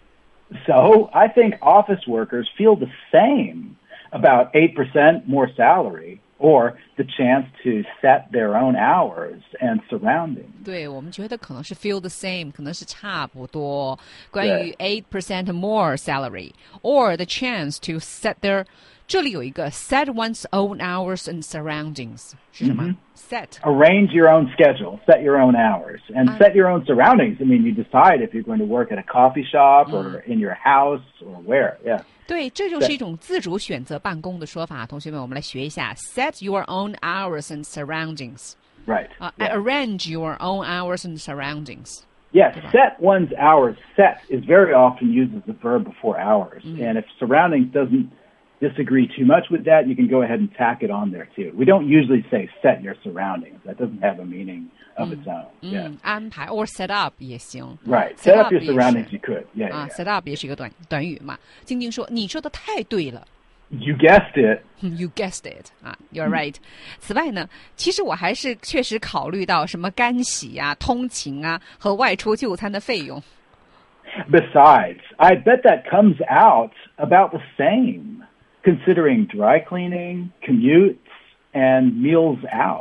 So I think office workers feel the same about eight percent more salary or the chance to set their own hours and surroundings. 对，我们觉得可能是 feel the same， 可能是差不多。关于 eight percent more salary or the chance to set their， 这里有一个 set one's own hours and surroundings 是什么？ Mm-hmm. Set. Arrange your own schedule, set your own hours, and uh, set your own surroundings. I mean, you decide if you're going to work at a coffee shop or in your house or where. Yeah. 对，这就是一种自主选择办公的说法。同学们，我们来学一下 set your own hours and surroundings. Right. Uh, yeah. Arrange your own hours and surroundings. Yes, set one's hours. Set is very often used as the verb before hours. Mm. And if surroundings doesn't disagree too much with that, you can go ahead and tack it on there too. We don't usually say set your surroundings. That doesn't have a meaning of its own. Yeah. 安排 or set up 也行。 Right. Set, set up, up your surroundings you could. Yeah, uh, yeah. Set up 也是一个短短语嘛。晶晶说，你说的太对了。 You guessed it. You guessed it. 啊 You're right. 此外呢，其实我还是确实考虑到什么干洗啊、通勤啊和外出就餐的费用。 Besides, I bet that comes out about the same.Considering dry cleaning, commutes, and meals out.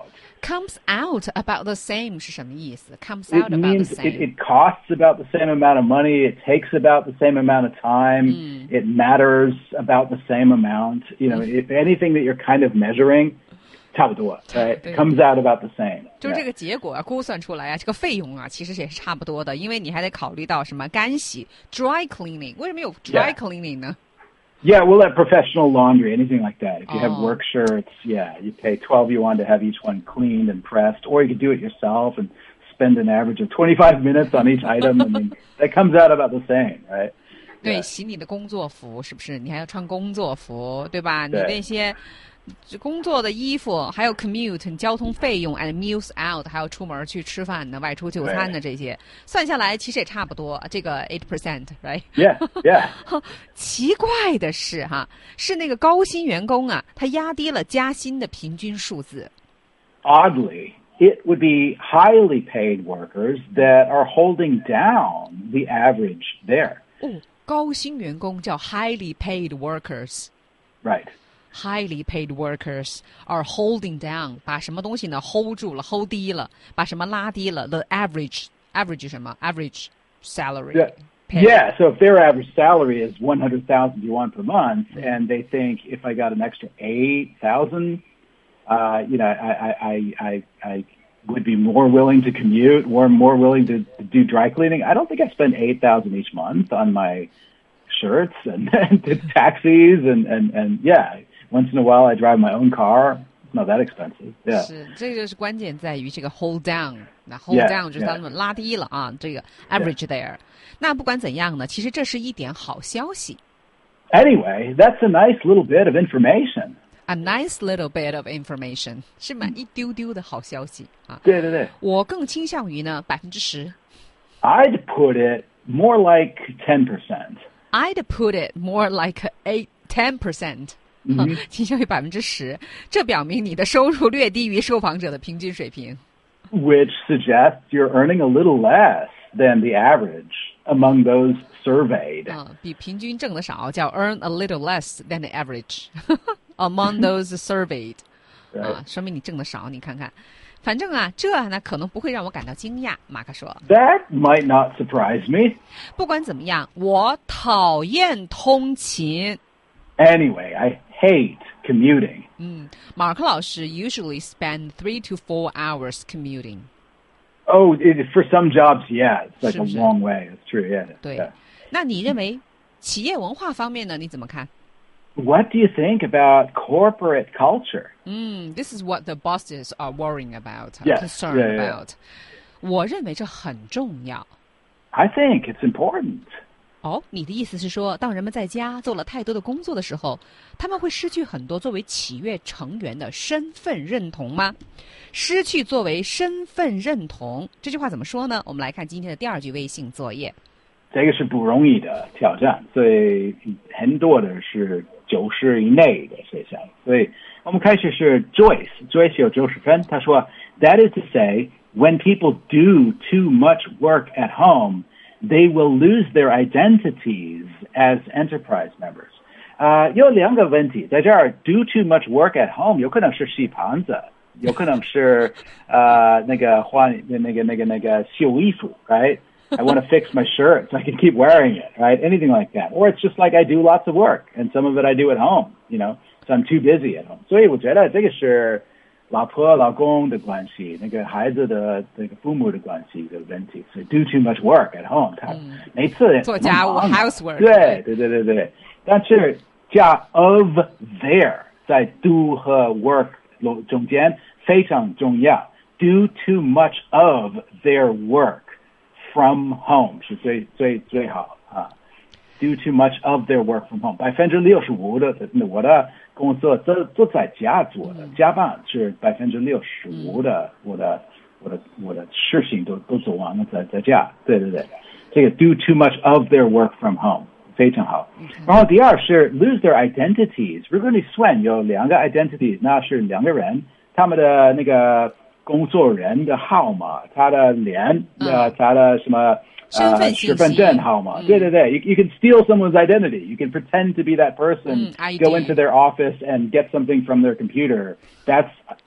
comes out about the same 是什么意思 ？comes It out about the means same. it, it costs about the same amount of money. It takes about the same amount of time. Mm. It matters about the same amount. You know, if anything that you're kind of measuring, 差不多, right? It comes out about the same. 就是这个结果啊，估算出来啊，这个费用啊，其实也是差不多的，因为你还得考虑到什么干洗 （dry cleaning）。为什么有 dry Yeah. cleaning 呢？ Yeah, we'll have professional laundry, anything like that. If you have Oh. work shirts, yeah, you pay twelve yuan to have each one cleaned and pressed, or you could do it yourself and spend an average of twenty-five minutes on each item. I mean, that comes out about the same, right? 对， Yeah. 洗你的工作服是不是？你还要穿工作服，对吧？你对那些工作的衣服，还有 commute 你交通费用 and meals out， 还有出门去吃饭的、外出就餐的这些，算下来其实也差不多。这个 eight percent，right？ Yeah, yeah. 奇怪的是哈，是那个高薪员工啊，他压低了加薪的平均数字。 Oddly, it would be highly paid workers that are holding down the average there. 哦，高薪员工叫 highly paid workers。 Right. Highly paid workers are holding down， 把什么东西呢 hold 住了 hold 低了，把什么拉低了 the average average 什么 average salary Yeah. paid. Yeah, so if their average salary is one hundred thousand yuan per month, and they think if I got an extra eight thousand, uh, you know, I, I, I, I would be more willing to commute, or more willing to, to do dry cleaning. I don't think I spend eight thousand each month on my shirts and, and taxis and, and, and yeah, once in a while I drive my own car. It's not that expensive. Yeah. 是，这个就是关键在于这个 hold down， 那 hold Yeah, down 就是他们拉低了啊，这个 average there。那不管怎样呢，其实这是一点好消息。 Anyway, that's a nice little bit of information. A nice little bit of information 是蛮一丢丢的好消息啊。 对对对。 我更倾向于呢百分之十。 I'd put it more like ten percent. I'd put it more like eight ten percent. 倾向于百分之十，这表明你的收入略低于受访者的平均水平。 Which suggests you're earning a little less than the average among those surveyed. 啊、比平均挣的少，叫 earn a little less than the average among those surveyed. 啊，说明你挣的少，你看看。反正啊，这呢可能不会让我感到惊讶，马克说。 That might not surprise me. 不管怎么样，我讨厌通勤。 Anyway, I hate commuting. 嗯，马克老师 usually spend three to four hours commuting. Oh, it, for some jobs, yeah, it's like 是不是？ a long way. It's true, yeah. 对 yeah. 那你认为企业文化方面呢？你怎么看？ What do you think about corporate culture? 嗯 This is what the bosses are worrying about, Yes, concerned yeah, yeah, yeah. about. 我认为这很重要。 I think it's important. 哦，你的意思是说，当人们在家做了太多的工作的时候，他们会失去很多作为企业成员的身份认同吗？失去作为身份认同，这句话怎么说呢？我们来看今天的第二句微信作业。 这个是不容易的挑战，所以很多的是九十以内的学校。所以我们开始是 Joyce，Joyce 有九十分，他说 That is to say, when people do too much work at home, they will lose their identities as enterprise members. 啊、uh, 有两个问题在这儿 do too much work at home 有可能是洗盘子，有可能是呃那个换那个那个那个修衣服 right? I want to fix my shirt so I can keep wearing it, right? Anything like that. Or it's just like I do lots of work and some of it I do at home, you know, so I'm too busy at home. 所以我觉得这个是老婆老公的关系，那个孩子的那个父母的关系的问题。所以 do too much work at home， 他每次做家务 housework。 对对对对对，但是加 of there 在 do 和 work 中间非常重要。Do too much of their work from home 是最最最好啊。Do too much of their work from home， 百分之六十五的我的工作都都在家做的，加班是百分之六十五的，我的我的我的事情都都做完了，在在家。对对对，这个 do too much of their work from home 非常好。然后第二是 lose their identities。如果你算有两个 identities， 那是两个人，他们的那个工作人的号码，他的脸，呃，他的什么？ Uh, 身份证号码，对对对 you, you can steal someone's identity. You can pretend to be that person, mm, go into their office and get something from their computer. That's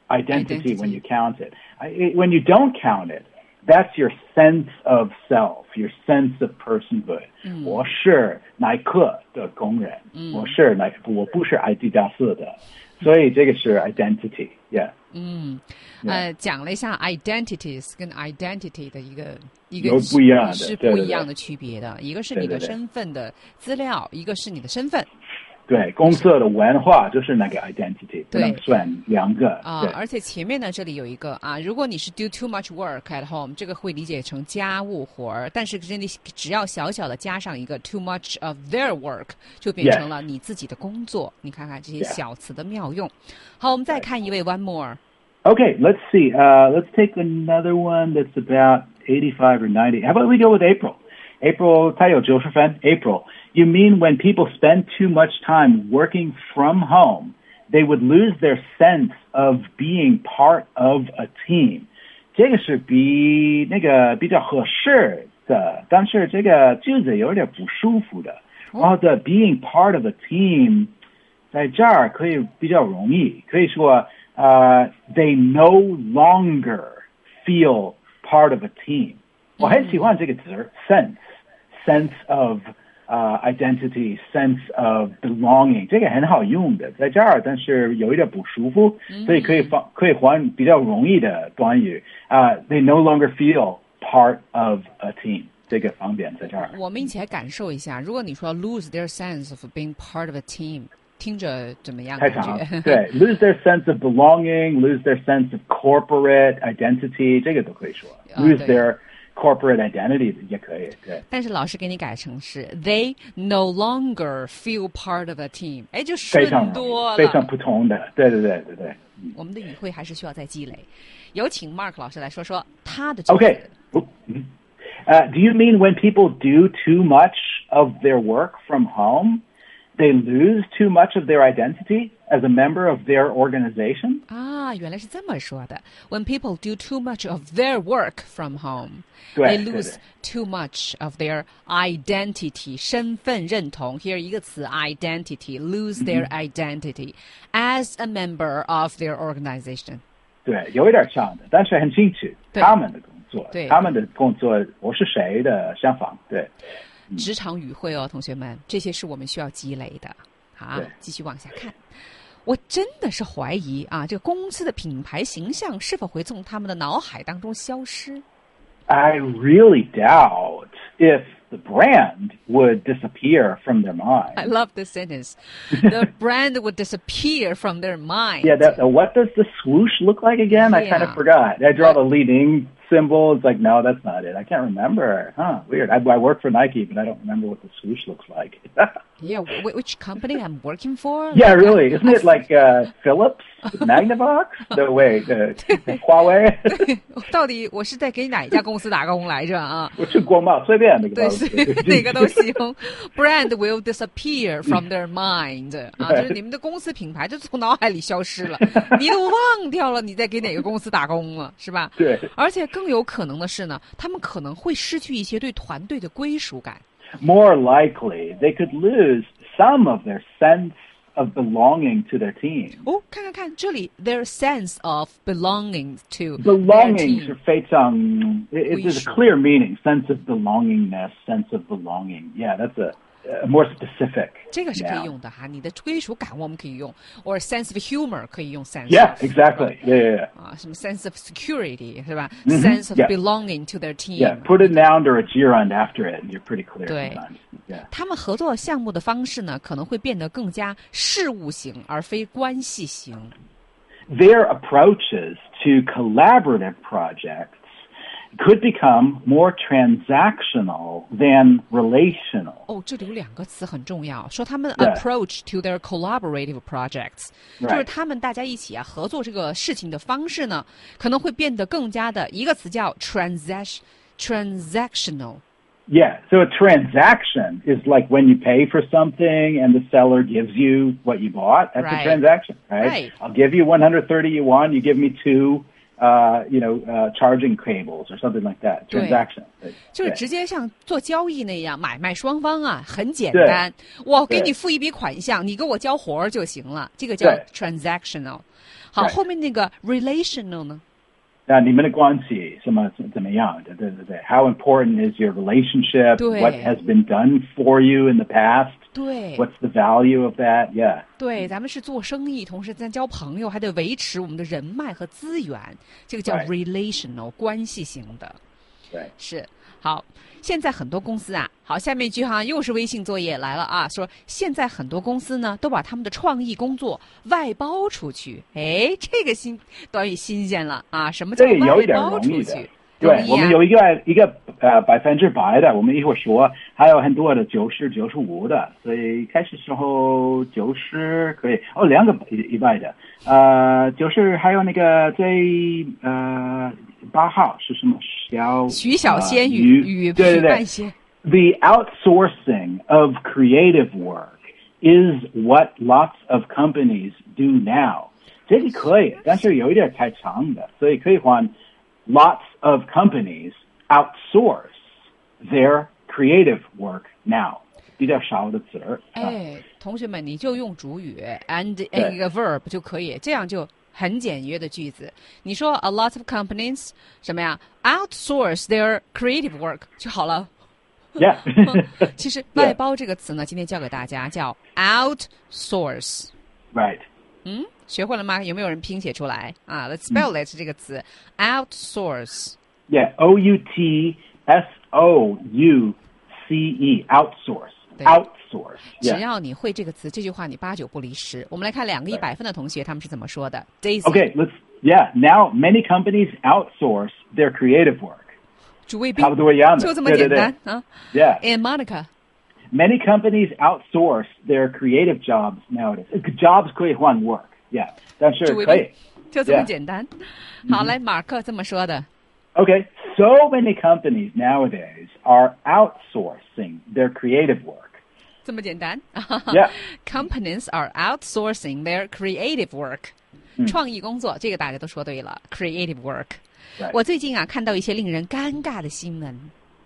identity, identity. when you count it. I, it. When you don't count it, that's your sense of self, your sense of personhood. 嗯、 我是耐克的工人， 嗯、 我是耐，我不是阿迪达斯的，所以这个是 identity， yeah。 嗯，呃，讲了一下 identities 跟 identity 的一个一个有不一样的是不一样的区别的，一个是你的身份的资料，一个是你的身份。 对，公司的文化就是那个 identity， 不能算两个啊、呃。而且前面呢，这里有一个啊，如果你是 do too much work at home， 这个会理解成家务活儿，但是真的只要小小的加上一个 too much of their work， 就变成了你自己的工作。Yes. 你看看这些小词的妙用。好，我们再看一位 one more。Okay, let's see. Uh, let's take another one that's about eighty-five or ninety. How about we go with April? April, 她有九十分。April, you mean when people spend too much time working from home, they would lose their sense of being part of a team. 这个是比那个比较合适的，但是这个句子有点不舒服的。然后的 being part of a team 在这儿可以比较容易，可以说Uh, they no longer feel part of a team. 我很喜欢这个词 sense, sense of uh, identity, sense of belonging. 这个很好用的，在这儿，但是有一点不舒服，所以可以放可以换比较容易的短语。Uh, they no longer feel part of a team. 这个方便在这儿。 我们一起来感受一下，如果你说 lose their sense of being part of a team。听着怎么样？ 太长，对 ，lose their sense of belonging, lose their sense of corporate identity， 这个都可以说。Uh, lose their corporate identity 也可以，对。 但是老师给你改成是 they no longer feel part of a team， 哎，就顺多了， 非常不同的，对对对对对。 我们的语汇还是需要再积累。有请 Mark 老师来说说他的。 Okay. Uh, do you mean when people do too much of their work from home?They lose too much of their identity as a member of their organization? 啊，原来是这么说的。When people do too much of their work from home, they lose too much of their identity. 身份认同 here 一个词 identity, lose their identity as a member of their organization. 对，有一点像的，但是很清楚他们的工作，他们的工作我是谁的相反，对。 职场语汇哦，同学们，这些是我们需要积累的。好，继续往下看。我真的是怀疑啊，这个公司的品牌形象是否会从他们的脑海当中消失 ？I really doubt if the brand would disappear from their mind. I love this sentence. The brand would disappear from their mind. Yeah, that, uh, what does the swoosh look like again? Yeah. I kind of forgot. I draw the leading symbol. It's like, no, that's not it. I can't remember. Huh, weird. I, I work for Nike, but I don't remember what the swoosh looks like. Yeah, w- which company I'm working for? Yeah, like, really. Isn't it like uh, Philips, Magnavox? No, wait, uh, Huawei? 到底我是在给哪一家公司打工来着啊？ 我去国贸随便那个。 对，哪个都行。Brand will disappear from their mind 啊，就是你们的公司品牌就从脑海里消失了，你都忘掉了你在给哪个公司打工了，是吧？ 对。 而且更有可能的是呢，他们可能会失去一些对团队的归属感。 More likely, they could lose some of their sense of belonging to their team. 哦，看看看，这里 their sense of belonging to belonging 是非常 it, it's a clear meaning, sense of belongingness, sense of belonging. Yeah, that's a Uh, more specific. 这个是可以用的哈，你的归属感我们可以用 ，or sense of humor 可以用 sense. Yeah, exactly. Yeah, yeah. 啊，什么 sense of security 是吧、mm-hmm.？sense of yeah. belonging to their team. Yeah, put a noun or a gerund after it, and you're pretty clear. 对 ，yeah. 他们合作项目的方式呢，可能会变得更加事务型，而非关系型。 Their approaches to collaborative projects.Could become more transactional than relational. 哦，这里有两个词很重要，说他们 approach to their collaborative projects， right. 就是他们大家一起啊合作这个事情的方式呢，可能会变得更加的一个词叫 transaction transactional。Yeah, so a transaction is like when you pay for something and the seller gives you what you bought. That's right. a transaction, right? Right. I'll give you one hundred thirty yuan, you give me two.Uh, you know, uh, charging cables or something like that. Transaction. 就是直接像做交易那样，买卖双方啊，很简单。我给你付一笔款项，你给我交活儿就行了，这个叫 transactional。 好， Right. 后面那个 relational 呢？ 那你们的关系什么怎么样的？对对对。How important is your relationship? 对。 What has been done for you in the past? 对。 What's the value of that? Yeah. 对，咱们是做生意，同时咱交朋友，还得维持我们的人脉和资源，这个叫 Right. relational 关系型的。 对。 是。好，现在很多公司啊，好，下面一句哈又是微信作业来了啊，说现在很多公司呢都把他们的创意工作外包出去。哎，这个新短语新鲜了啊！什么叫外包出去？ 对，我们有一个一个呃百分之百的，我们一会儿说，还有很多的九十九十五的，所以开始时候九十可以哦，两个以外的，呃，就是还有那个最呃八号是什么？小徐小仙语与对对对 ，The outsourcing of creative work is what lots of companies do now。这个可以，但是有一点太长的，所以可以换。Lots of companies outsource their creative work now. 比较少的词儿。 哎，同学们，你就用主语 and 一个 verb 就可以，这样就很简约的句子。你说 a lot of companies 什么呀 outsource their creative work 就好了。 Yeah. 其实外包这个词呢，今天教给大家叫 outsource。 Right. 嗯，学会了吗？有没有人拼写出来啊 ？Let's spell it、嗯、这个词 outsource。 Yeah, O U T S O U C E outsource outsource。 只要你会这个词，这句话你八九不离十。我们来看两个一百分的同学他们是怎么说的。Daisy。 Okay, let's yeah. Now many companies outsource their creative work. 主谓宾差不多一样的， 就这么简单啊。 Yeah. And Monica。Many companies outsource their creative jobs nowadays. Jobs 可以换 work, yeah. 但是可以， 就这么简单。Yeah. 好，来，马克这么说的。 Okay, so many companies nowadays are outsourcing their creative work. 这么简单。 Yeah. Companies are outsourcing their creative work. 创意工作，这个大家都说对了。Creative work。Right. 我最近啊看到一些令人尴尬的新闻。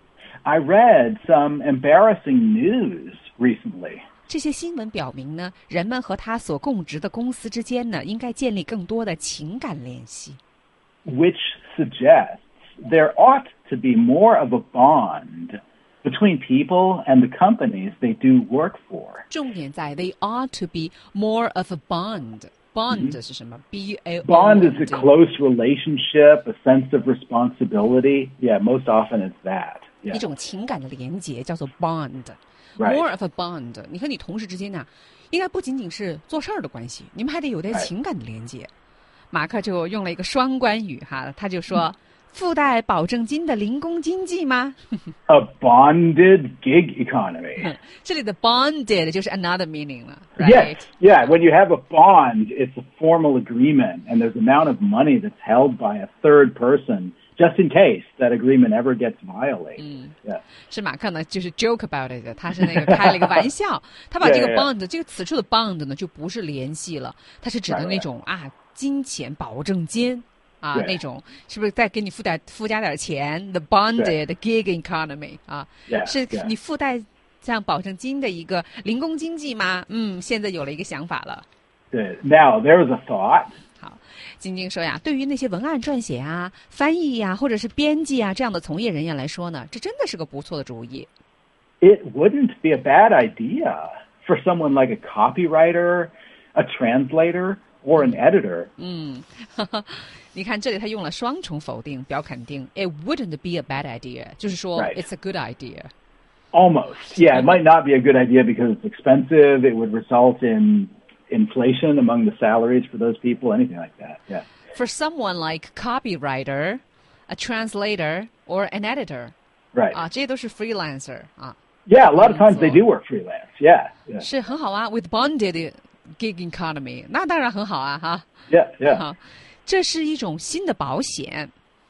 I read some embarrassing news recently. 这些新闻表明呢，人们和他所供职的公司之间呢，应该建立更多的情感联系。 Which suggests there ought to be more of a bond between people and the companies they do work for. 重点在 they ought to be more of a bond. Bond 是什么 ？B A O. Bond is a close relationship, a sense of responsibility. Yeah, most often it's that.Yeah. 一种情感的连结叫做 bond。More、right. of a bond。 你和你同事之间呢，应该不仅仅是做事儿的关系，你们还得有点情感的连接。Right. 马克就用了一个双关语哈，他就说、嗯、附带保证金的零工经济吗 ？A bonded gig economy. 这里的 bonded 就是 another meaning 了。 Right? Yes, yeah. When you have a bond, it's a formal agreement, and there's an amount of money that's held by a third person.Just in case that agreement ever gets violated. 嗯 yeah. 是马克呢，就是 joke about it 的，他是那个开了一个玩笑，他把这个 bond yeah, yeah. 这个此处的 bond 呢，就不是联系了，它是指的那种 right, right. 啊金钱保证金啊 yeah. 那种，是不是再给你附带附加点钱 ？The bonded yeah. gig economy 啊， yeah, 是 yeah. 你附带像保证金的一个零工经济吗？嗯，现在有了一个想法了。 Yeah. Now there's a thought. 好，晶晶说呀，对于那些文案撰写啊、翻译呀、啊，或者是编辑啊这样的从业人员来说呢，这真的是个不错的主意。 It wouldn't be a bad idea for someone like a copywriter, a translator, or an editor. 嗯，呵呵你看这里他用了双重否定表肯定 ，It wouldn't be a bad idea， 就是说 Right. It's a good idea. Almost, yeah. It might not be a good idea because it's expensive. It would result in.inflation among the salaries for those people, anything like that. Yeah. For someone like copywriter, a translator, or an editor. Right. 啊，这些都是 freelancer 啊。 Yeah, a lot of times they do work freelance. Yeah. yeah. 是很好啊 ，with bonded gig economy， 那当然很好啊，哈。 Yeah, yeah. 好，这是一种新的保险。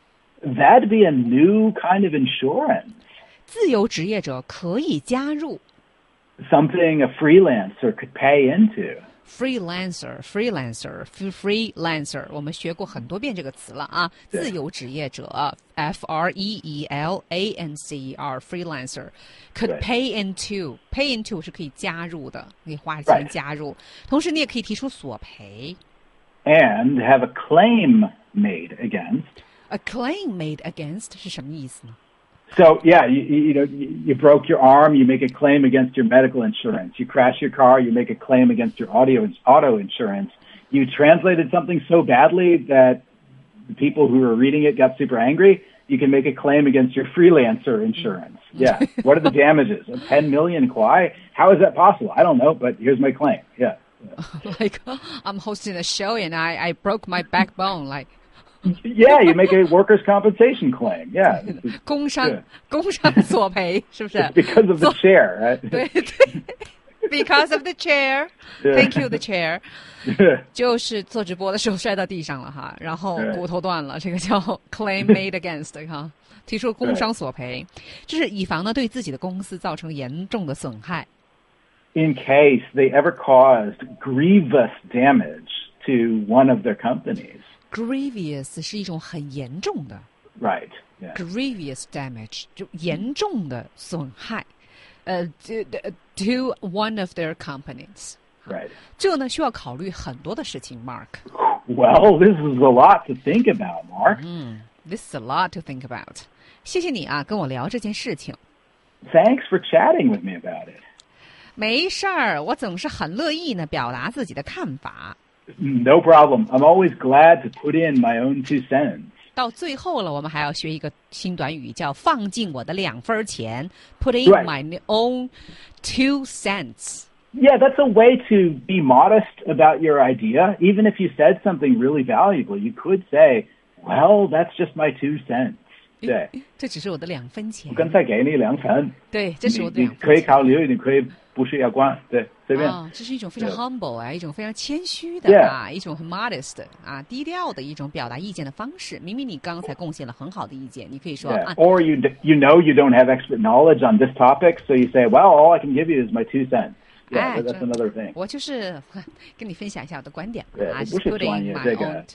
That'd be a new kind of insurance. 自由职业者可以加入。 Something a freelancer could pay into.Freelancer, freelancer, freelancer， 我们学过很多遍这个词了啊。自由职业者 ，F R E E L A N C E R, freelancer could pay into, pay into 是可以加入的，可以花钱加入。同时，你也可以提出索赔。 and have a claim made against. A claim made against 是什么意思呢？ So, yeah, you, you know, you broke your arm, you make a claim against your medical insurance. You crash your car, you make a claim against your audio, auto insurance. You translated something so badly that the people who were reading it got super angry. You can make a claim against your freelancer insurance. Yeah. What are the damages? ten million kwai? How is that possible? I don't know, but here's my claim. Yeah. yeah. Like, I'm hosting a show and I, I broke my backbone. Like, yeah, you make a workers' compensation claim. Yeah. 工伤工伤索赔是不是 Because of the chair, right? 对对 Because of the chair. Thank you, the chair. 就是做直播的时候摔到地上了哈，然后骨头断了，这个叫 claim made against 哈，提出工伤索赔，这是以防呢对自己的公司造成严重的损害。 In case they ever caused grievous damage to one of their companies. Grievous 是一种很严重的 Right. Yeah. Grievous damage 就严重的损害，呃、uh, to, to one of their companies. Right. 这呢需要考虑很多的事情 ，Mark. Well, this is a lot to think about, Mark. 嗯 ，This is a lot to think about. 谢谢你啊，跟我聊这件事情。 Thanks for chatting with me about it. 没事儿，我总是很乐意呢表达自己的看法。 No problem. I'm always glad to put in my own two cents. 到最后了，我们还要学一个新短语，叫放进我的两分钱 ，put in Right. my own two cents. Yeah, that's a way to be modest about your idea. Even if you said something really valuable, you could say, well, that's just my two cents. 对， 这只是我的两分钱。 我刚才给你两分。 对，这是我的你两分钱。 可以考虑，你可以不是要关，对，随便。 啊，这是一种非常 humble 啊，一种非常谦虚的 Yeah. 啊，一种很 modest 啊，低调的一种表达意见的方式。明明你刚才贡献了很好的意见，你可以说 Yeah. 啊 Or you you know you don't have expert knowledge on this topic, so you say, well, all I can give you is my two cents. Yeah, 哎 that's 这 another thing. 我就是跟你分享一下我的观点对啊， 不是 put 专 in 业 my 这个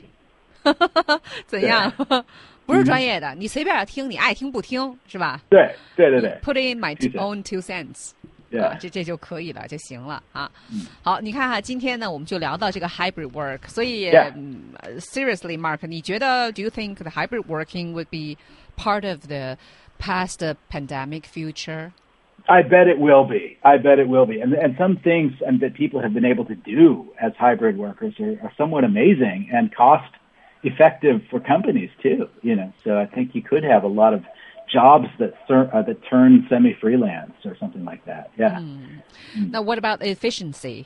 own 怎样？不是专业的，你随便听，你爱听不听是吧？ 对对对对。 Put in my Two cents. own two cents， Yeah. 啊，这这就可以了，就行了啊。好，你看哈，今天呢，我们就聊到这个 hybrid work， 所以、 Yeah. 嗯、seriously Mark， 你觉得 do you think the hybrid working would be part of the past pandemic future? I bet it will be. I bet it will be. And and some things and that people have been able to do as hybrid workers are, are somewhat amazing and cost effective for companies too, you know. So I think you could have a lot of jobs that ser- uh, that turn semi-freelance or something like that. Yeah. Now what about efficiency?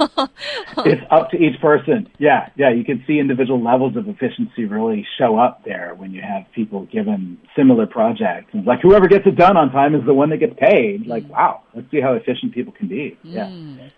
It's up to each person. Yeah, yeah. You can see individual levels of efficiency really show up there when you have people given similar projects. And like whoever gets it done on time is the one that gets paid. Like, wow, let's see how efficient people can be. Yeah.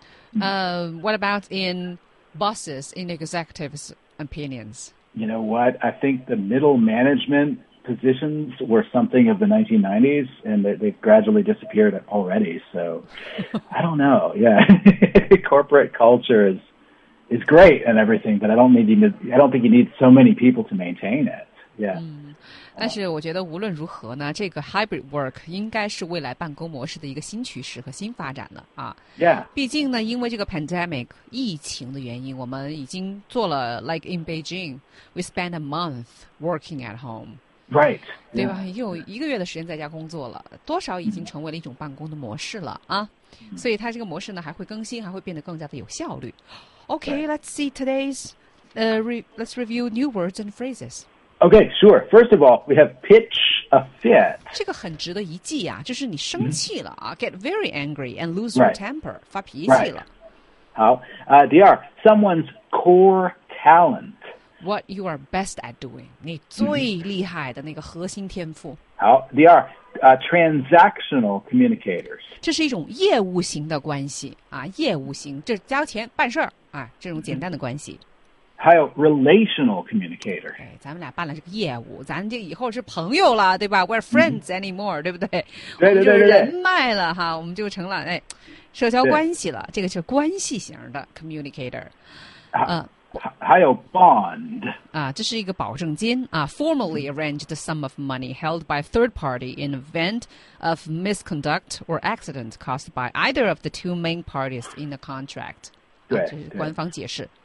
Uh, what about in bosses, in executives' opinions? You know what? I think the middle management positions were something of the nineteen nineties, and they, they've gradually disappeared already. So I don't know. Yeah, corporate culture is is great and everything, but I don't need you. I don't think you need so many people to maintain it. Yeah. 但是我觉得无论如何呢，这个 hybrid work 应该是未来办公模式的一个新趋势和新发展的啊。 Yeah. 毕竟呢，因为这个 pandemic 疫情的原因，我们已经做了 like in Beijing, we spent a month working at home. Right. 对吧？已经有一个月的时间在家工作了，多少已经成为了一种办公的模式了啊！所以它这个模式呢还会更新，还会变得更加的有效率。Okay, let's see today's, uh, re- let's review new words and phrases. Okay, sure. First of all, we have pitch a fit. 这个很值得一记啊，就是你生气了啊、mm-hmm. ，get very angry and lose your Right. temper， 发脾气了。 Right. 好，呃，第二 someone's core talent。What you are best at doing， 你最厉害的那个核心天赋。 好，第二，呃、uh, ，transactional communicators， 这是一种业务型的关系啊，业务型，这交钱办事儿啊，这种简单的关系。 还有 relational communicator， 哎，咱们俩办了这个业务，咱这以后是朋友了，对吧 ？We're friends anymore，、嗯、对不对？ 对对对对， 我们就是人脉了哈，我们就成了哎，社交关系了。这个是关系型的 communicator， 呃。还有 bond 啊，这是一个保证金啊 ，formally arranged sum of money held by third party in event of misconduct or accident caused by either of the two main parties in the contract。 对， 这是官方解释。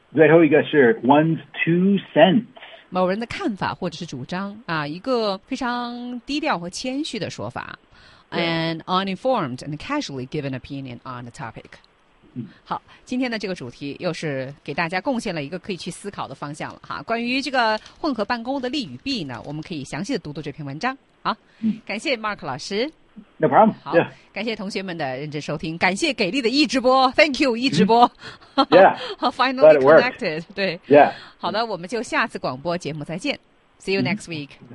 最后一个是 one's two cents。 某人的看法或者是主张啊，一个非常低调和谦虚的说法。An uninformed and casually given opinion on the topic。好，今天的这个主题又是给大家贡献了一个可以去思考的方向了哈。关于这个混合办公的利与弊呢，我们可以详细的读读这篇文章。好，感谢 Mark 老师。 No problem. 好， Yeah. 感谢同学们的认真收听，感谢给力的易直播 ，Thank you 易直播。 Yeah. Finally Glad it worked. connected. 对。 Yeah. 好的，我们就下次广播节目再见。See you next week.